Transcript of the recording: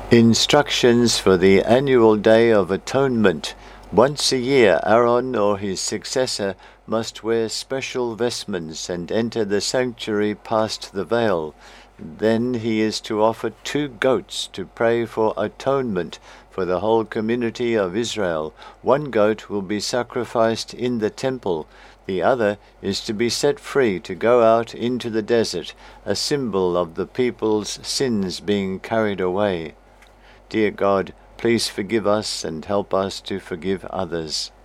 Instructions for the annual Day of Atonement. Once a year, Aaron or his successor must wear special vestments and enter the sanctuary past the veil. Then he is to offer 2 goats to pray for atonement for the whole community of Israel. 1 goat will be sacrificed in the temple. The other is to be set free to go out into the desert, a symbol of the people's sins being carried away. Dear God, please forgive us and help us to forgive others.